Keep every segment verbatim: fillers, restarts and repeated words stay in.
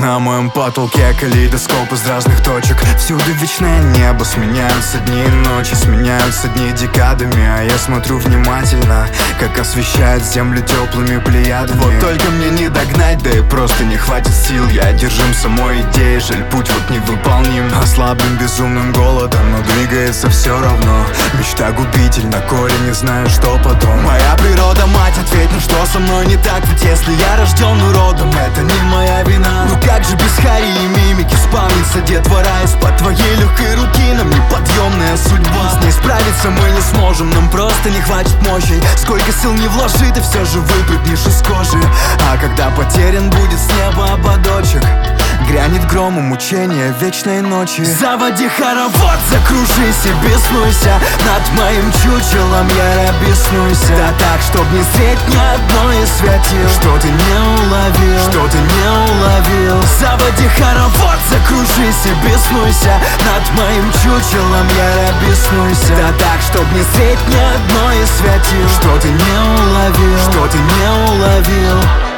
На моем потолке калейдоскоп из разных точек. Всюду вечное небо, сменяются дни и ночи, сменяются дни декадами. А я смотрю внимательно, как освещает землю теплыми плеядами. Вот только мне не догнать, да и просто не хватит сил. Я одержим самой идеей, жаль, путь вот невыполним. Ослаблен безумным голодом, но двигается все равно. Мечта губительна, корень, не знаю, что потом. Моя природа, мать, ответь, ну что со мной не так? Ведь если я рожден уродом, это не моя вина. Ну как же без хари и мимики вспомнится детвора из-под твоей легкой руки? Нам неподъемная судьба. С ней справиться мы не сможем, нам просто не хватит мощи. Сколько сил не вложи, ты все же выпрыгнешь из кожи. А когда потерян будет с неба ободочек, грянет гром и мучение вечной ночи. Заводи хоровод, закружись и беснуйся над моим чучелом, я обеснуйся. Да так, чтоб не средь ни одной из светил. Что ты не уловил, что ты не уловил. Заводи хоровод, закружись и беснуйся над моим чучелом, я обеснуйся. Да так, чтоб не средь ни одной из светил. Что ты не уловил, что ты не уловил.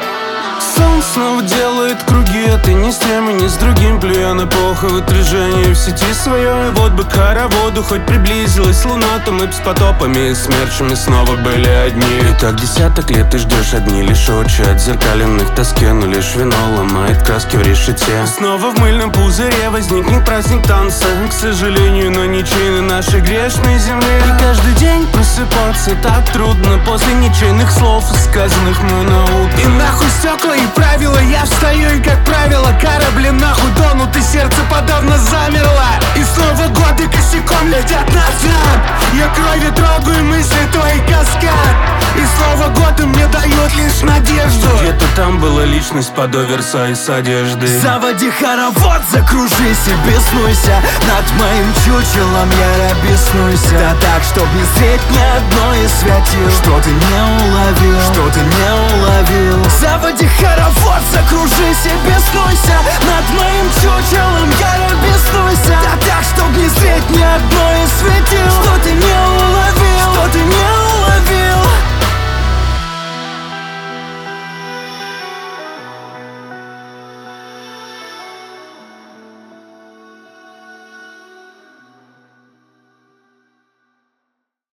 Сон снова делает круги, а ты ни с тем и ни с другим. Плюя на похоть в отражении в сети свое. И вот бы хороводу хоть приблизилась луна, то мы б с потопами и смерчами снова были одни. И так десяток лет ты ждешь одни лишь очи отзеркаленных тоске, но лишь вино ломает краски в решете. Снова в мыльном пузыре возникнет праздник танца, к сожалению, но ничейный нашей грешной земле. И каждый день просыпаться так трудно после ничейных слов, сказанных мной на утро. И нахуй стекла и правила, я встаю и, как правило, корабли нахуй тонут, и сердце подавно замерло. И снова годы косяком летят назад. Я кровью трогаю мысли твои каскад. И снова годы мне дают лишь надежду. Где-то там была личность под оверсайз одежды. Заводи хоровод, закружись и беснуйся над моим чучелом, я обеснуйся. Да так, чтоб не средь ни одной из светил. Что ты не уловил, что ты не уловил. Заводи хоровод, закружись и беснуйся над моим чучелом, я обеснуйся. Да так, чтоб не средь ни одной из светил. Что ты не уловил.